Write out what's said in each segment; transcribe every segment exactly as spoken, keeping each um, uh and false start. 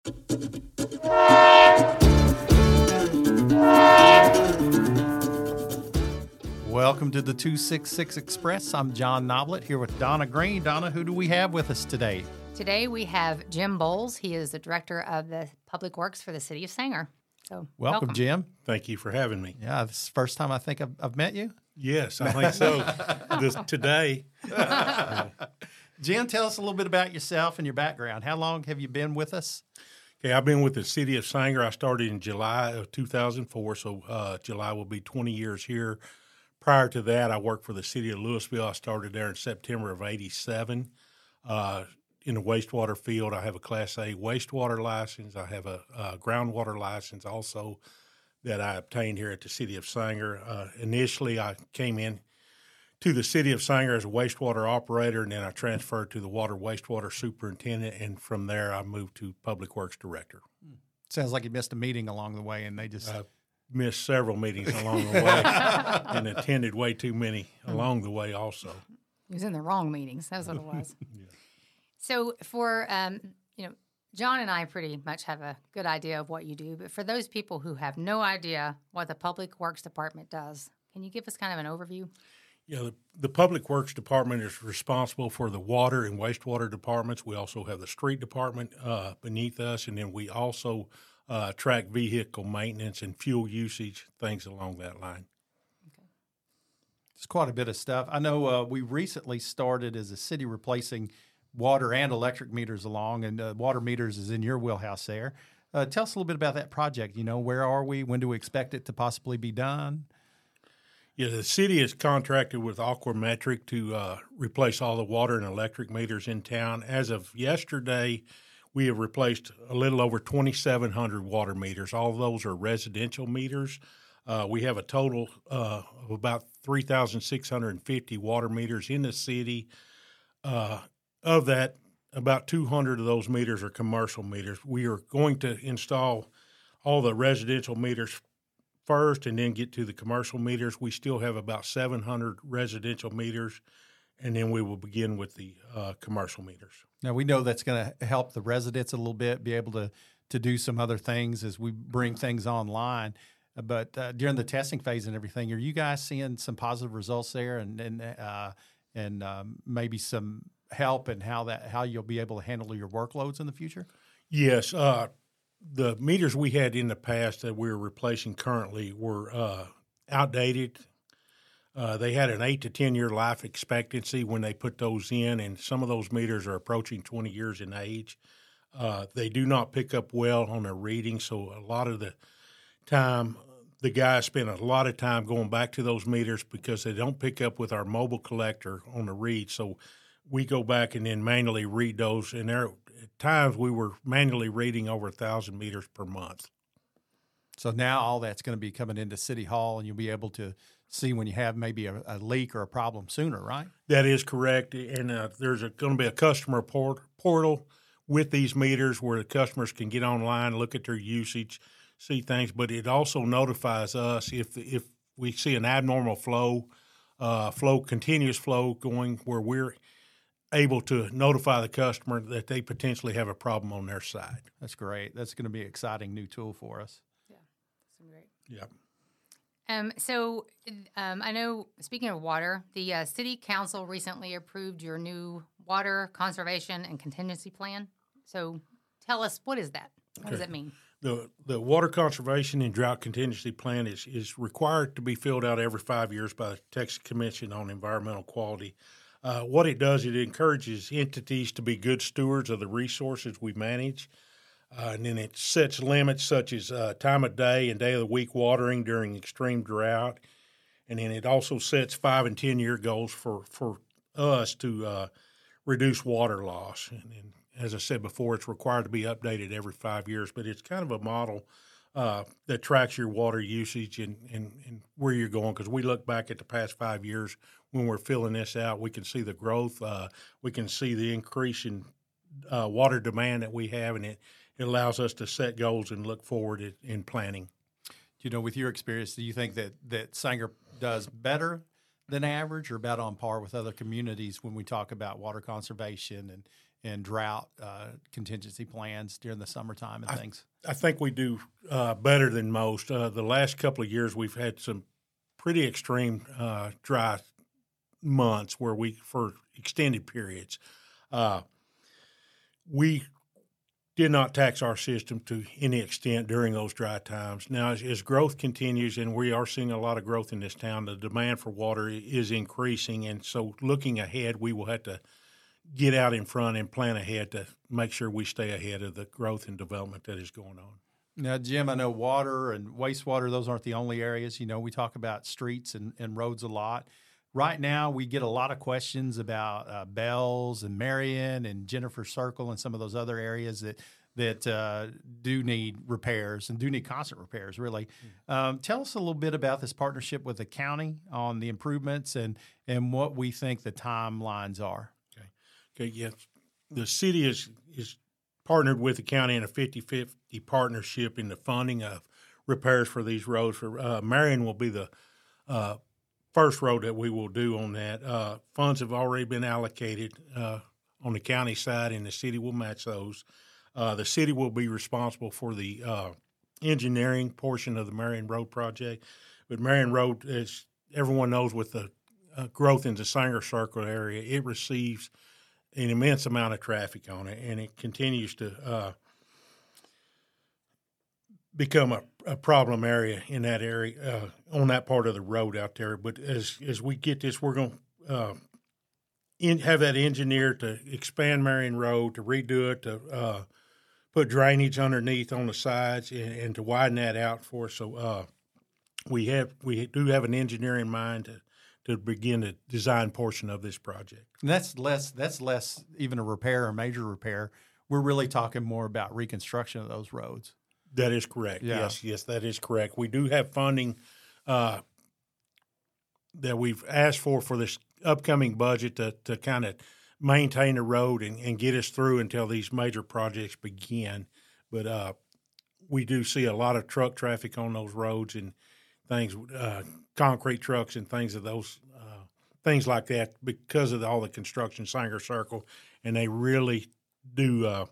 Welcome to the two sixty-six Express. I'm John Noblet here with Donna Green. Donna, who do we have with us today? Today we have Jim Bowles. He is the director of the Public Works for the City of Sanger. So welcome, welcome. Jim. Thank you for having me. Yeah, this is the first time I think I've, I've met you. Yes, I think so. this, today. Jim, tell us a little bit about yourself and your background. How long have you been with us? Okay, I've been with the City of Sanger. I started in July of two thousand four, so uh, July will be twenty years here. Prior to that, I worked for the City of Louisville. I started there in September of eighty-seven. Uh, in the wastewater field, I have a Class A wastewater license. I have a, a groundwater license also that I obtained here at the City of Sanger. Uh, initially, I came in to the City of Sanger as a wastewater operator, and then I transferred to the water wastewater superintendent, and from there I moved to Public Works director. Sounds like you missed a meeting along the way, and they just I missed several meetings along the way and attended way too many along the way also. He was in the wrong meetings. That's what it was. Yeah. So for, um, you know, John and I pretty much have a good idea of what you do, but for those people who have no idea what the Public Works Department does, can you give us kind of an overview? Yeah, the, the Public Works Department is responsible for the water and wastewater departments. We also have the street department uh, beneath us, and then we also uh, track vehicle maintenance and fuel usage, things along that line. Okay. It's quite a bit of stuff. I know uh, we recently started as a city replacing water and electric meters along, and uh, water meters is in your wheelhouse there. Uh, tell us a little bit about that project. You know, where are we? When do we expect it to possibly be done? Yeah, the city is contracted with Aquametric to uh, replace all the water and electric meters in town. As of yesterday, we have replaced a little over twenty-seven hundred water meters. All of those are residential meters. Uh, we have a total uh, of about three thousand six hundred fifty water meters in the city. Uh, of that, about two hundred of those meters are commercial meters. We are going to install all the residential meters first and then get to the commercial meters. We still have about seven hundred residential meters, and then we will begin with the uh, commercial meters. Now, we know that's going to help the residents a little bit, be able to, to do some other things as we bring things online. But uh, during the testing phase and everything, are you guys seeing some positive results there and and, uh, and um, maybe some help in how that how you'll be able to handle your workloads in the future? Yes. Uh, the meters we had in the past that we're replacing currently were uh, outdated. Uh, they had an eight to ten year life expectancy when they put those in, and some of those meters are approaching twenty years in age. Uh, they do not pick up well on their reading, so a lot of the time the guys spend a lot of time going back to those meters because they don't pick up with our mobile collector on the read. So we go back and then manually read those, and there at times we were manually reading over a thousand meters per month. So now all that's going to be coming into City Hall, and you'll be able to see when you have maybe a, a leak or a problem sooner, right? That is correct, and uh, there's going to be a customer port- portal with these meters where the customers can get online, look at their usage, see things, but it also notifies us if if we see an abnormal flow, uh, flow continuous flow going where we're able to notify the customer that they potentially have a problem on their side. That's great. That's going to be an exciting new tool for us. Yeah, that's great. Yeah. Um, so um, I know, speaking of water, the uh, City Council recently approved your new water conservation and contingency plan. So tell us, what is that? What Okay. does that mean? The the water conservation and drought contingency plan is, is required to be filled out every five years by the Texas Commission on Environmental Quality. Uh, what it does, it encourages entities to be good stewards of the resources we manage. Uh, and then it sets limits such as uh, time of day and day of the week watering during extreme drought. And then it also sets five and ten year goals for, for us to uh, reduce water loss. And, and as I said before, it's required to be updated every five years, but it's kind of a model uh, that tracks your water usage and, and, and where you're going. Because we look back at the past five years when we're filling this out, we can see the growth. Uh, we can see the increase in uh, water demand that we have, and it, it allows us to set goals and look forward in, in planning. You know, with your experience, do you think that, that Sanger does better than average or about on par with other communities when we talk about water conservation and, and drought uh, contingency plans during the summertime and I, things? I think we do uh, better than most. Uh, the last couple of years, we've had some pretty extreme uh, dry months where we, for extended periods, uh, we did not tax our system to any extent during those dry times. Now, as, as growth continues, and we are seeing a lot of growth in this town, the demand for water is increasing. And so looking ahead, we will have to get out in front and plan ahead to make sure we stay ahead of the growth and development that is going on. Now, Jim, I know water and wastewater, those aren't the only areas. You know, we talk about streets and, and roads a lot. Right now, we get a lot of questions about uh, Bells and Marion and Jennifer Circle and some of those other areas that that uh, do need repairs and do need constant repairs, really. Mm-hmm. Um, tell us a little bit about this partnership with the county on the improvements and, and what we think the timelines are. Okay. Okay, yes. The city is, is partnered with the county in a fifty-fifty partnership in the funding of repairs for these roads. For uh, Marion will be the uh, first road that we will do on that. Uh, funds have already been allocated uh, on the county side, and the city will match those. Uh, the city will be responsible for the uh, engineering portion of the Marion Road project. But Marion Road, as everyone knows, with the uh, growth in the Sanger Circle area, it receives an immense amount of traffic on it, and it continues to uh, become a, a problem area in that area, uh, on that part of the road out there. But as as we get this, we're going to uh, in, have that engineered to expand Marion Road, to redo it, to uh, put drainage underneath on the sides, and, and to widen that out for us. So uh, we have we do have an engineer in mind to to begin the design portion of this project. And that's less that's less even a repair or major repair. We're really talking more about reconstruction of those roads. That is correct. Yeah. Yes, yes, that is correct. We do have funding uh, that we've asked for for this upcoming budget to, to kind of maintain the road and, and get us through until these major projects begin. But uh, we do see a lot of truck traffic on those roads and things, uh, concrete trucks and things of those uh, things like that because of all the construction, Sanger Circle, and they really do uh,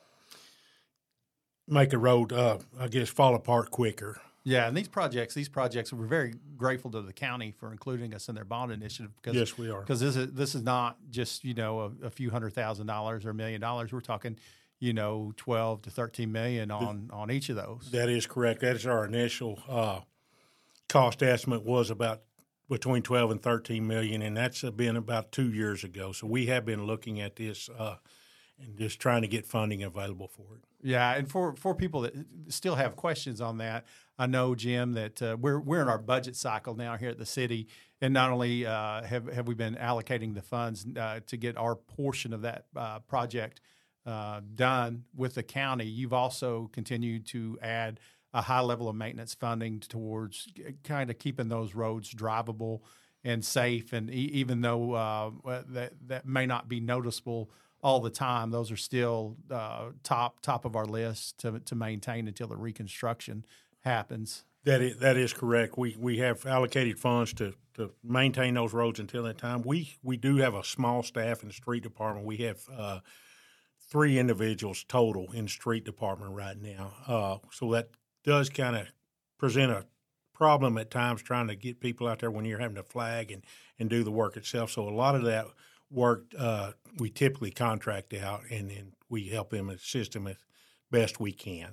make a road, uh, I guess, fall apart quicker. Yeah, and these projects, these projects, we're very grateful to the county for including us in their bond initiative. Because, yes, we are. Because this is this is not just, you know, a, a few hundred thousand dollars or a million dollars. We're talking, you know, twelve to thirteen million on on each of those. That is correct. That is our initial uh, cost estimate was about between twelve and thirteen million, and that's been about two years ago. So we have been looking at this uh, and just trying to get funding available for it. Yeah, and for, for people that still have questions on that, I know, Jim, that uh, we're we're in our budget cycle now here at the city, and not only uh, have have we been allocating the funds uh, to get our portion of that uh, project uh, done with the county, you've also continued to add a high level of maintenance funding towards kind of keeping those roads drivable and safe. And e- even though uh, that that may not be noticeable all the time, those are still uh, top top of our list to to maintain until the reconstruction happens. That is, that is correct. We we have allocated funds to, to maintain those roads until that time. We we do have a small staff in the street department. We have uh, three individuals total in the street department right now. Uh, so that does kind of present a problem at times trying to get people out there when you're having to flag and, and do the work itself. So a lot of that work uh, we typically contract out, and then we help them assist them as best we can.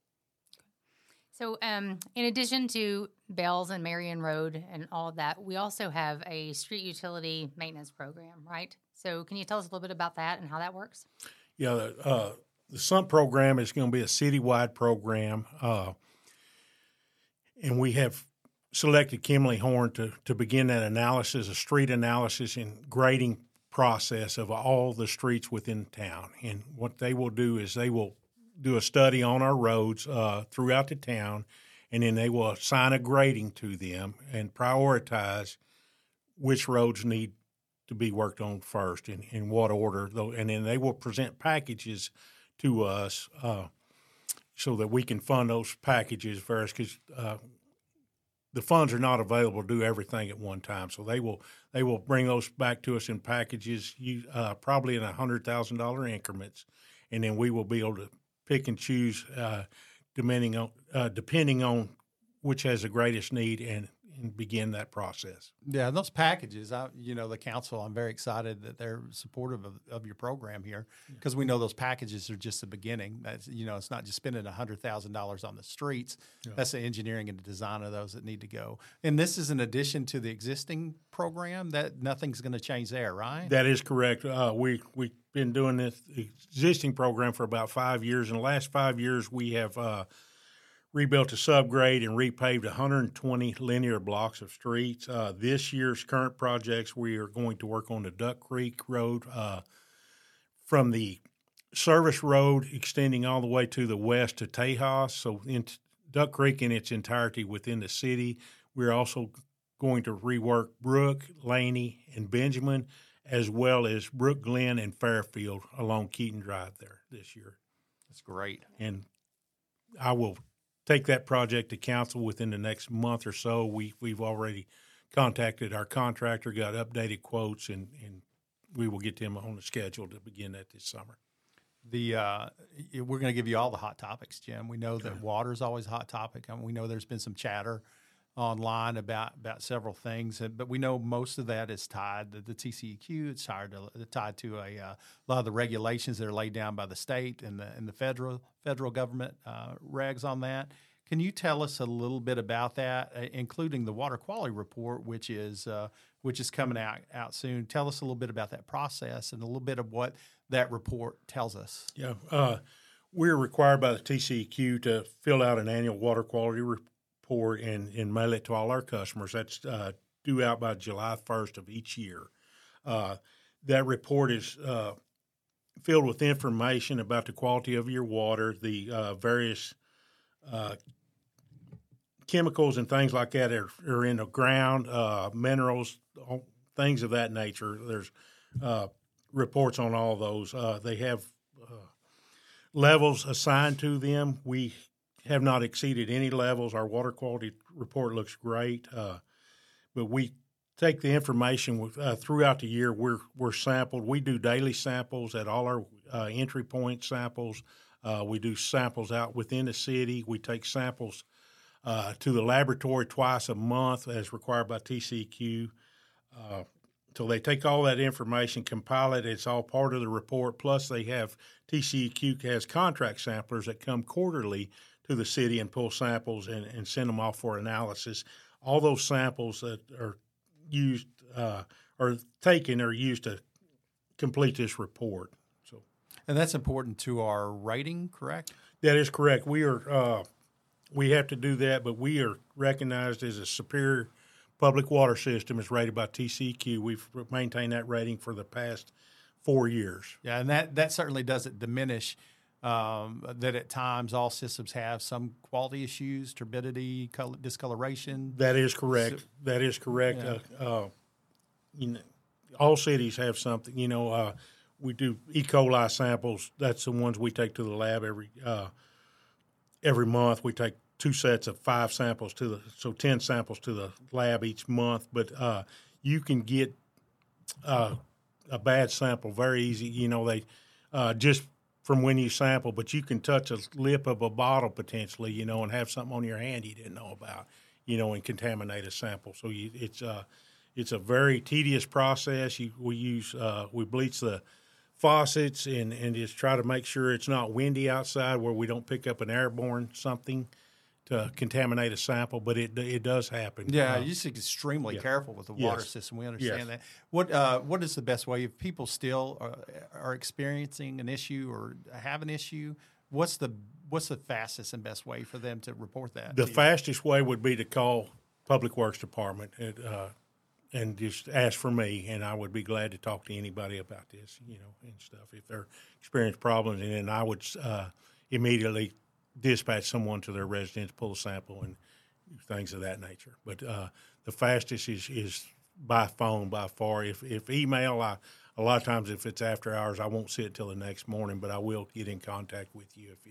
So um, in addition to Bells and Marion Road and all of that, we also have a street utility maintenance program, right? So can you tell us a little bit about that and how that works? Yeah, uh, the S U M P program is going to be a citywide program, uh, and we have selected Kimley Horn to, to begin that analysis, a street analysis and grading process of all the streets within town. And what they will do is they will do a study on our roads uh, throughout the town, and then they will assign a grading to them and prioritize which roads need to be worked on first and in what order. And then they will present packages to us uh, so that we can fund those packages first, because uh, the funds are not available to do everything at one time. So they will they will bring those back to us in packages, you, uh, probably in one hundred thousand dollars increments, and then we will be able to pick and choose uh, depending on uh, depending on which has the greatest need and, and begin that process. Yeah, those packages, I, you know, the council, I'm very excited that they're supportive of, of your program here because we know those packages are just the beginning. That's, you know, it's not just spending one hundred thousand dollars on the streets. Yeah. That's the engineering and the design of those that need to go. And this is in addition to the existing program, that nothing's going to change there, right? That is correct. Uh, we, we've been doing this existing program for about five years. In the last five years, we have uh, – rebuilt a subgrade and repaved one hundred twenty linear blocks of streets. Uh, this year's current projects, we are going to work on the Duck Creek Road uh, from the service road extending all the way to the west to Tejas. So in Duck Creek in its entirety within the city. We're also going to rework Brook, Laney, and Benjamin, as well as Brook Glen and Fairfield along Keaton Drive there this year. That's great. And I will take that project to council within the next month or so. We, we've already contacted our contractor, got updated quotes, and, and we will get them on the schedule to begin that this summer. The uh, we're going to give you all the hot topics, Jim. We know that water is always a hot topic. I mean, we know there's been some chatter online about, about several things, but we know most of that is tied to the T C E Q. It's tied to, tied to a, uh, a lot of the regulations that are laid down by the state and the and the federal federal government uh, regs on that. Can you tell us a little bit about that, uh, including the water quality report, which is uh, which is coming out out soon? Tell us a little bit about that process and a little bit of what that report tells us. Yeah, uh, we're required by the T C E Q to fill out an annual water quality report and, and mail it to all our customers. That's uh, due out by July first of each year. Uh, that report is uh, filled with information about the quality of your water, the uh, various uh, chemicals and things like that are, are in the ground, uh, minerals, things of that nature. There's uh, reports on all those. Uh, they have uh, levels assigned to them. We have not exceeded any levels. Our water quality report looks great, uh, but we take the information uh, throughout the year. We're we're sampled. We do daily samples at all our uh, entry point samples. Uh, we do samples out within the city. We take samples uh, to the laboratory twice a month as required by T C E Q. Uh, so they take all that information, compile it. It's all part of the report. Plus they have T C E Q has contract samplers that come quarterly to the city and pull samples and, and send them off for analysis. All those samples that are used uh, or taken are used to complete this report. So, and that's important to our rating, correct? That is correct. We are uh, we have to do that, but we are recognized as a superior public water system. Is rated by T C E Q. We've maintained that rating for the past four years. Yeah, and that that certainly doesn't diminish um, that at times all systems have some quality issues, turbidity, color, discoloration. That is correct. So, that is correct. Yeah. Uh, uh, you know, all cities have something. You know, uh, we do E. coli samples. That's the ones we take to the lab every uh, every month. We take two sets of five samples to the so ten samples to the lab each month. But uh, you can get uh, a bad sample very easy. You know, they uh, just from when you sample, but you can touch a lip of a bottle potentially, you know, and have something on your hand you didn't know about, you know, and contaminate a sample. So you, it's uh, it's a very tedious process. You, we use uh, we bleach the faucets and, and just try to make sure it's not windy outside where we don't pick up an airborne something to contaminate a sample, but it it does happen. Yeah, uh, you're just extremely yeah. careful with the water yes. system. We understand yes. that. What uh, what is the best way if people still are, are experiencing an issue or have an issue? What's the what's the fastest and best way for them to report that? The fastest way would be to call Public Works Department and, uh, and just ask for me, and I would be glad to talk to anybody about this, you know, and stuff if they're experiencing problems, and then I would uh, immediately dispatch someone to their residence, pull a sample, and things of that nature. But uh, the fastest is, is by phone by far. If if email, I a lot of times if it's after hours, I won't see it till the next morning, but I will get in contact with you if, if you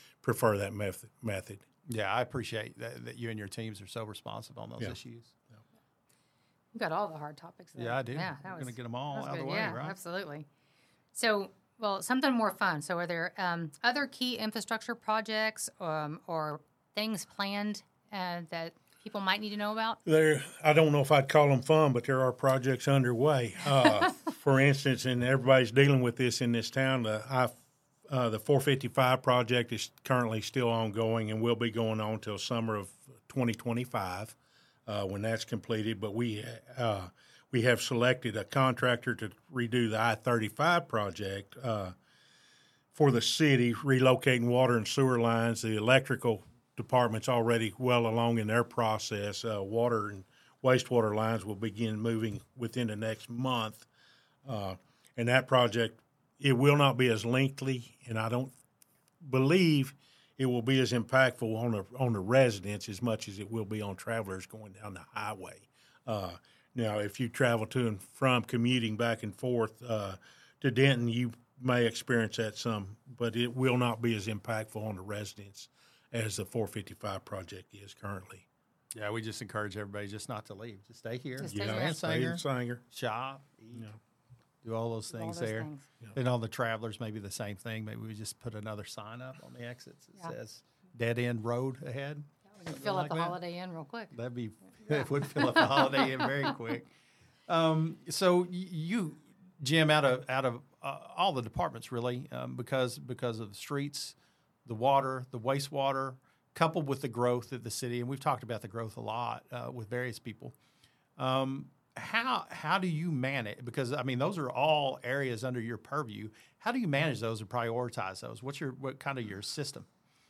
prefer that method. method. Yeah, I appreciate that, that you and your teams are so responsive on those Yeah. issues. You got all the hard topics there. Yeah, I do. Yeah, We're that going was to get them all that was out of the good. way, Yeah, right? absolutely. So, well, something more fun. So, are there um, other key infrastructure projects um, or things planned uh, that people might need to know about? There, I don't know if I'd call them fun, but there are projects underway. Uh, for instance, and everybody's dealing with this in this town, the I, uh, the four fifty-five project is currently still ongoing and will be going on till summer of twenty twenty-five uh, when that's completed. But we uh, we have selected a contractor to redo the I thirty-five project uh, for the city, relocating water and sewer lines. The electrical department's already well along in their process. Uh, water and wastewater lines will begin moving within the next month. Uh, and that project, it will not be as lengthy, and I don't believe it will be as impactful on the on the residents as much as it will be on travelers going down the highway. Uh, now, if you travel to and from commuting back and forth uh, to Denton, you may experience that some, but it will not be as impactful on the residents as the four fifty-five project is currently. Yeah, we just encourage everybody just not to leave. Just stay here. Just stay Stay here. in Stay Sanger, in Sanger. shop, eat, Yeah. do all those All things those there. things. And all the travelers, maybe the same thing. Maybe we just put another sign up on the exits that Yeah. says dead end road ahead. We can fill like up the that. Holiday Inn real quick. That'd be it would fill up the Holiday Inn very quick. Um, so y- you, Jim, out of out of uh, all the departments really, um, because because of the streets, the water, the wastewater, coupled with the growth of the city, and we've talked about the growth a lot uh, with various people. Um, how how do you manage? Because I mean, those are all areas under your purview. How do you manage those or prioritize those? What's your what kind of your system?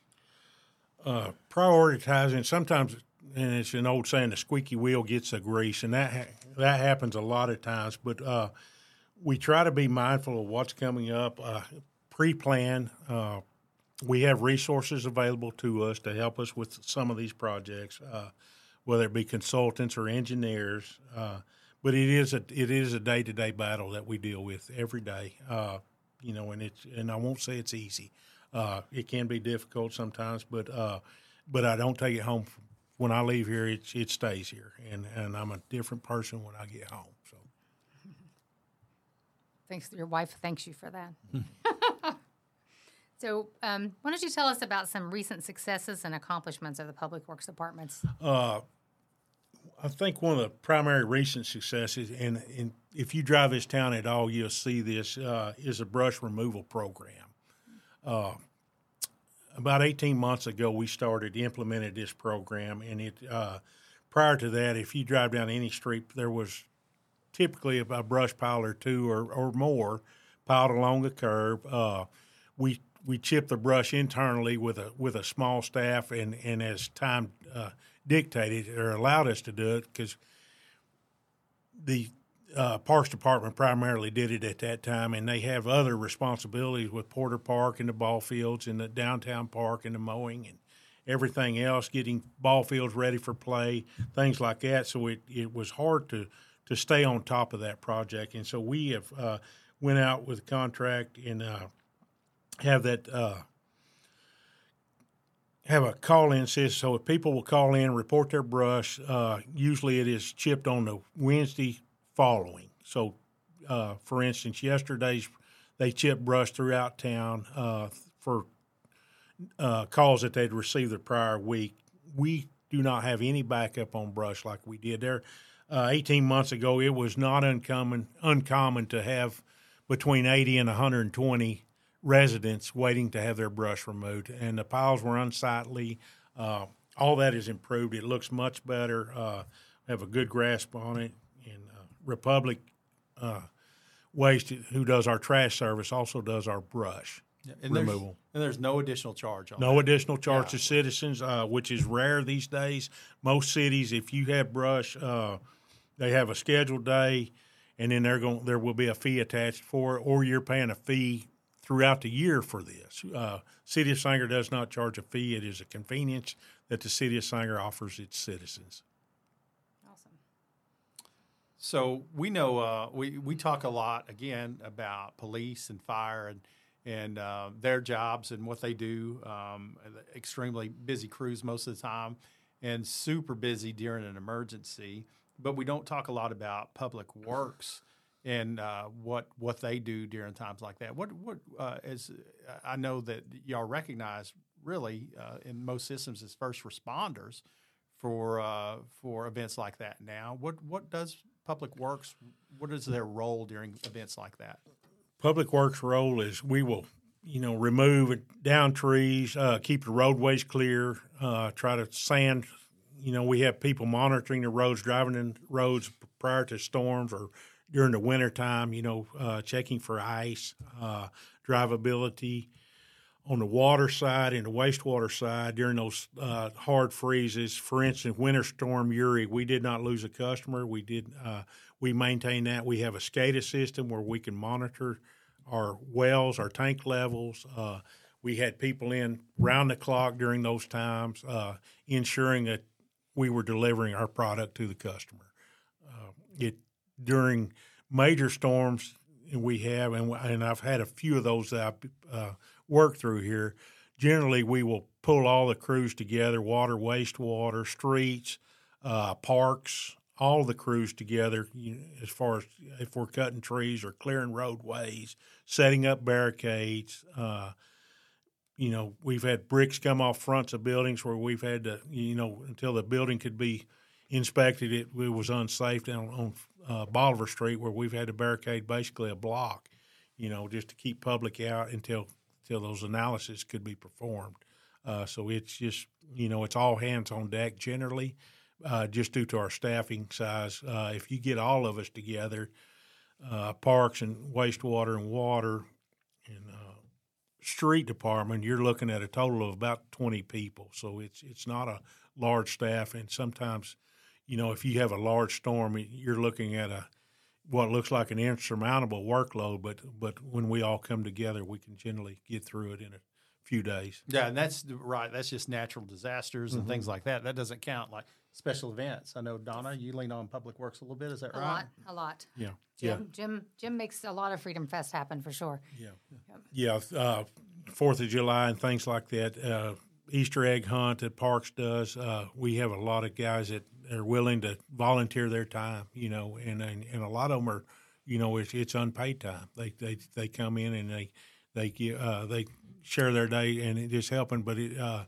Uh, prioritizing sometimes, and it's an old saying, the squeaky wheel gets the grease, and that ha- that happens a lot of times. But uh, we try to be mindful of what's coming up, uh, pre-plan. Uh, we have resources available to us to help us with some of these projects, uh, whether it be consultants or engineers. Uh, but it is a it is a day to day battle that we deal with every day. Uh, you know, and it's and I won't say it's easy. Uh, it can be difficult sometimes, but uh, but I don't take it home. When I leave here, it it stays here, and, and I'm a different person when I get home. So, Thanks. Your wife thanks you for that. So, um, why don't you tell us about some recent successes and accomplishments of the Public Works departments? uh, I think one of the primary recent successes, and, and if you drive this town at all, you'll see this, uh, is a brush removal program. Uh, about eighteen months ago, we started implemented this program, and it uh, prior to that, if you drive down any street, there was typically a, a brush pile or two or, or more piled along a curb. Uh, we we chip the brush internally with a with a small staff, and, and as time uh, dictated or allowed us to do it, because the Uh, Parks Department primarily did it at that time, and they have other responsibilities with Porter Park and the ball fields and the downtown park and the mowing and everything else, getting ball fields ready for play, things like that. So it, it was hard to, to stay on top of that project. And so we have uh, went out with a contract and uh, have that uh, have a call-in system. So if people will call in, report their brush, uh, usually it is chipped on the Wednesday following. So, uh, for instance, yesterday's they chipped brush throughout town uh, for uh, calls that they'd received the prior week. We do not have any backup on brush like we did there. Uh, eighteen months ago, it was not uncommon uncommon to have between eighty and one hundred twenty residents waiting to have their brush removed, and the piles were unsightly. Uh, all that is improved. It looks much better. Uh, we have a good grasp on it. And uh, Republic uh, Waste, who does our trash service, also does our brush And removal. there's, and there's no additional charge on No that. additional charge Yeah. to citizens, uh, which is rare these days. Most cities, if you have brush, uh, they have a scheduled day, and then they're going. There will be a fee attached for it, or you're paying a fee throughout the year for this. Uh, City of Sanger does not charge a fee. It is a convenience that the City of Sanger offers its citizens. Awesome. So we know uh, we we talk a lot again about police and fire and and uh, their jobs and what they do. Um, extremely busy crews most of the time, and super busy during an emergency. But we don't talk a lot about public works and uh, what what they do during times like that. What what uh, as I know that y'all recognize really uh, in most systems as first responders for uh, for events like that. Now, what what does Public Works? What is their role during events like that? Public Works' role is we will, you know, remove down trees, uh, keep the roadways clear, uh, try to sand. You know, we have people monitoring the roads, driving in roads prior to storms or during the wintertime, you know, uh, checking for ice, uh, drivability. On the water side and the wastewater side, during those uh, hard freezes, for instance, Winter Storm Uri, we did not lose a customer. We did uh, we maintain that. We have a SCADA system where we can monitor our wells, our tank levels. Uh, we had people in round the clock during those times, uh, ensuring that we were delivering our product to the customer. Uh, it during major storms we have, and, and I've had a few of those that I've uh, worked through here. Generally, we will pull all the crews together: water, wastewater, streets, uh, parks, all the crews together. You know, as far as if we're cutting trees or clearing roadways, setting up barricades. Uh, You know, we've had bricks come off fronts of buildings where we've had to, you know, until the building could be inspected, it, it was unsafe down on uh, Bolivar Street where we've had to barricade basically a block, you know, just to keep public out until until those analyses could be performed. Uh, so it's just, you know, it's all hands on deck generally, uh, just due to our staffing size. Uh, if you get all of us together, uh, parks and wastewater and water and uh, street department, you're looking at a total of about twenty people. So it's it's not a large staff, and sometimes, you know, if you have a large storm, you're looking at a what looks like an insurmountable workload. But but when we all come together, we can generally get through it in a few days. Yeah, and that's right. That's just natural disasters and mm-hmm. things like that. That doesn't count like special events. I know, Donna, you lean on Public Works a little bit. Is that a right? A lot, a lot. Yeah. Jim, yeah. Jim, Jim makes a lot of Freedom Fest happen for sure. Yeah. Yeah. yeah uh, Fourth of July and things like that. Uh, Easter egg hunt that Parks does. Uh, we have a lot of guys that are willing to volunteer their time, you know, and and, and a lot of them are, you know, it's, it's unpaid time. They they they come in and they they uh, they share their day and it is helping. But it, uh,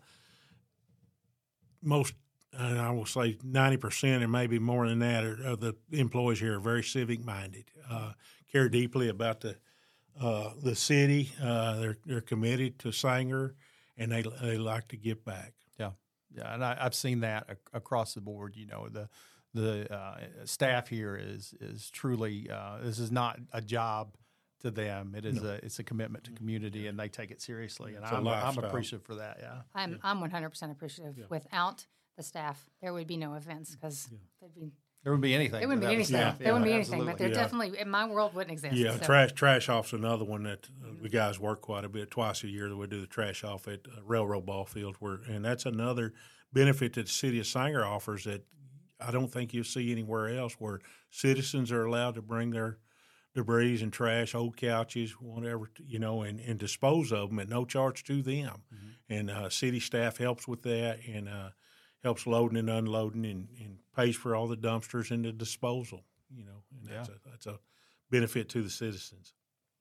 most, and I will say ninety percent and maybe more than that, are, of the employees here are very civic minded, uh, care deeply about the uh, the city. Uh, they're they're committed to Sanger, and they they like to give back. Yeah, yeah, and I, I've seen that ac- across the board. You know, the the uh, staff here is is truly uh, this is not a job to them. It is no. a it's a commitment to community, and they take it seriously. And I'm, I'm appreciative for that. Yeah, I'm I'm one hundred percent appreciative. Yeah. Without the staff, there would be no events because yeah. there'd be. There wouldn't be anything. There wouldn't be anything. Yeah, there wouldn't yeah, be anything. But there yeah. definitely, in my world, wouldn't exist. Yeah, so. trash trash off's another one that uh, the guys work quite a bit. Twice a year that we do the trash off at uh, Railroad Ball Field, where and that's another benefit that the city of Sanger offers that I don't think you'll see anywhere else, where citizens are allowed to bring their debris and trash, old couches, whatever, you know, and, and dispose of them at no charge to them. Mm-hmm. And uh, city staff helps with that and uh, helps loading and unloading and, and pays for all the dumpsters and the disposal, you know, and that's, yeah. a, that's a benefit to the citizens.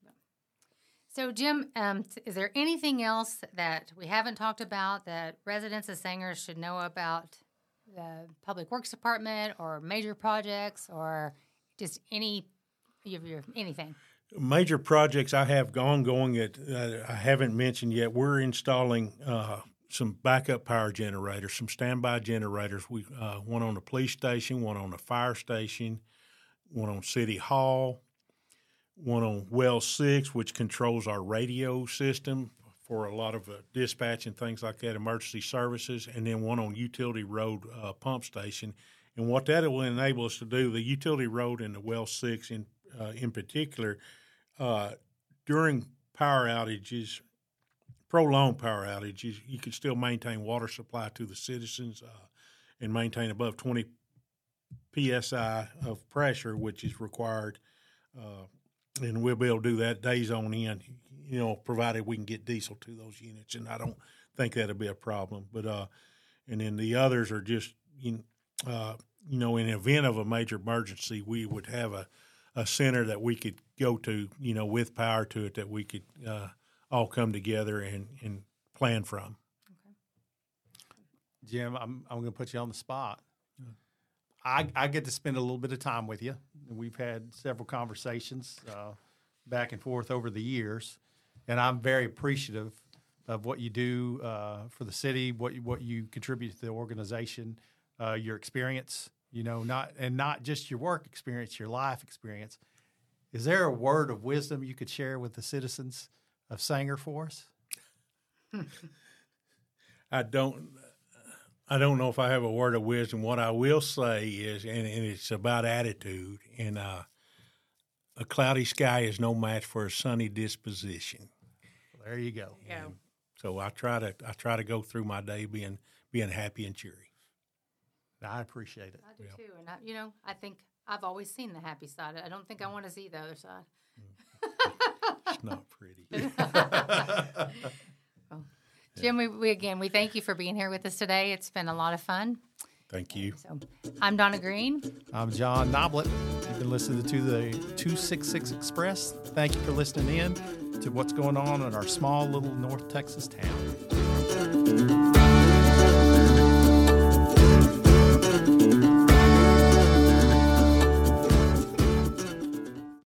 So, Jim, um, is there anything else that we haven't talked about that residents of Sanger should know about the Public Works Department or major projects or just any anything? Major projects I have ongoing that uh, I haven't mentioned yet. We're installing uh, some backup power generators, some standby generators. We uh, one on the police station, one on the fire station, one on City Hall, one on Well Six, which controls our radio system for a lot of uh, dispatch and things like that, emergency services, and then one on Utility Road uh, pump station. And what that will enable us to do, the Utility Road and the Well Six in uh, in particular, uh, during power outages, prolonged power outages, you can still maintain water supply to the citizens uh, and maintain above twenty P S I of pressure, which is required uh, and we'll be able to do that days on end, you know, provided we can get diesel to those units. And I don't think that'll be a problem. But uh, and then the others are just, you know, uh, you know, in the event of a major emergency, we would have a, a center that we could go to, you know, with power to it, that we could uh, all come together and, and plan from. Jim, I'm I'm going to put you on the spot. I, I get to spend a little bit of time with you. We've had several conversations uh, back and forth over the years, and I'm very appreciative of what you do uh, for the city, what you, what you contribute to the organization, uh, your experience, you know, not and not just your work experience, your life experience. Is there a word of wisdom you could share with the citizens of Sanger for us? I don't. I don't know if I have a word of wisdom. What I will say is, and, and it's about attitude, and uh, a cloudy sky is no match for a sunny disposition. Well, there you go. Yeah. And so I try to I try to go through my day being being happy and cheery. I appreciate it. I do too, and I, you know, I think I've always seen the happy side. I don't think I want to see the other side. It's not pretty. Well, Jim, we, we again we thank you for being here with us today. It's been a lot of fun. Thank you. So, I'm Donna Green. I'm John Noblett. You've been listening to the two sixty-six Express. Thank you for listening in to what's going on in our small little North Texas town.